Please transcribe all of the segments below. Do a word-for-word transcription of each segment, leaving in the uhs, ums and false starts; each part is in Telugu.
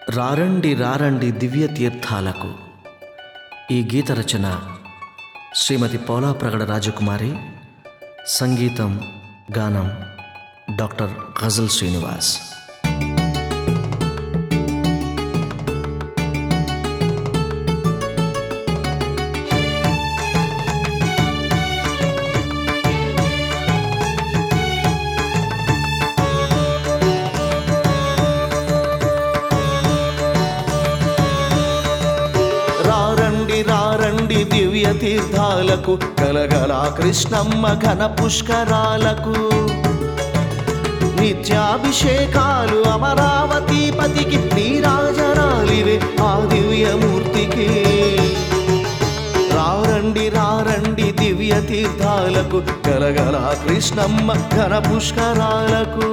రారండి రారండి దివ్య తీర్థాలకు. ఈ గీత రచన శ్రీమతి పోలా ప్రగడ రాజకుమారి. సంగీతం గానం డాక్టర్ గజల్ శ్రీనివాస్. రారండి దివ్య తీర్థాలకు, గలగల కృష్ణమ్మ ఘన పుష్కరాలకు. నిత్యాభిషేకాలు అమరావతీపతికి, నీరాజనాలివే ఆ దివ్యమూర్తికి. రారండి రారండి దివ్య తీర్థాలకు, గలగల కృష్ణమ్మ ఘన పుష్కరాలకు.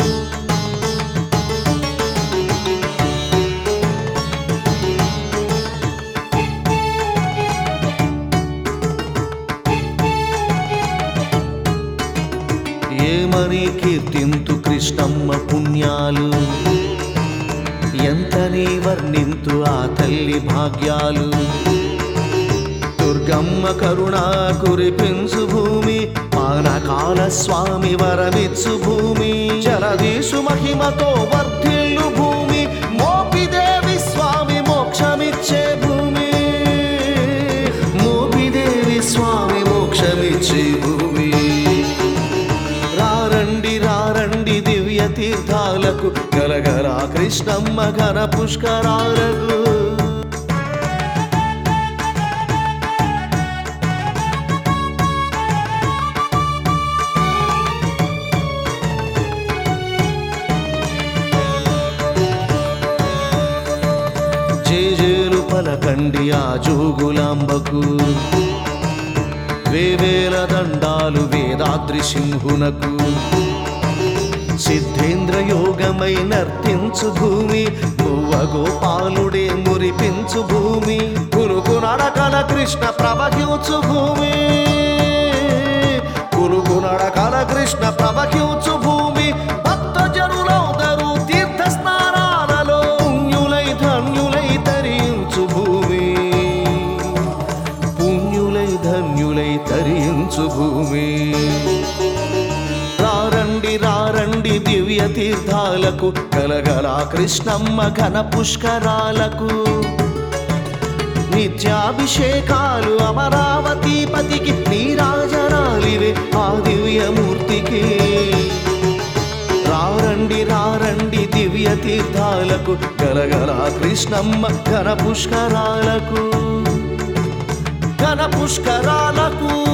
ఏమని కీర్తింతు కృష్ణమ్మ పుణ్యాలు, ఎంతని వర్ణింతు ఆ తల్లి భాగ్యాలు. దుర్గమ్మ కరుణ కురిపించు భూమి, పానకాల స్వామి వరమిచ్చు భూమి. జలదీసు మహిమతో వర్ధిల్లు భూమి, మోపిదేవి స్వామి మోక్షమిచ్చే భూమి. మోపిదేవి స్వామి మోక్షమిచ్చే భూమి. రారండి రారండి దివ్య తీర్థాలకు, గలగల కృష్ణమ్మ ఘన పుష్కరాలకు. జేజేలు పలకండి ఆ జోగులాంబకు, వేవేల దండాలు వేదాద్రి సింహునకు. సిద్ధేంద్ర యోగమై నర్తించు భూమి, మువ్వ గోపాలుడే మురిపించు భూమి. కురుకు నడకల కృష్ణ ప్రవహించు భూమి, కురుకు నడకల కృష్ణ ప్రవహించు భూమి. భక్త జనులందరూ తీర్థ స్నానాలలో పుణ్యులై ధన్యులై తరించు భూమి. పుణ్యులై ధన్యులై తరించు భూమి. రారండి రారండి దివ్య తీర్థాలకు, గలగల కృష్ణమ్మ ఘన పుష్కరాలకు. నిత్యాభిషేకాలు అమరావతీపతికి, నీరాజనాలివే ఆ దివ్యమూర్తికి. రారండి రారండి దివ్య తీర్థాలకు, గలగల కృష్ణమ్మ ఘన పుష్కరాలకు. ఘన పుష్కరాలకు.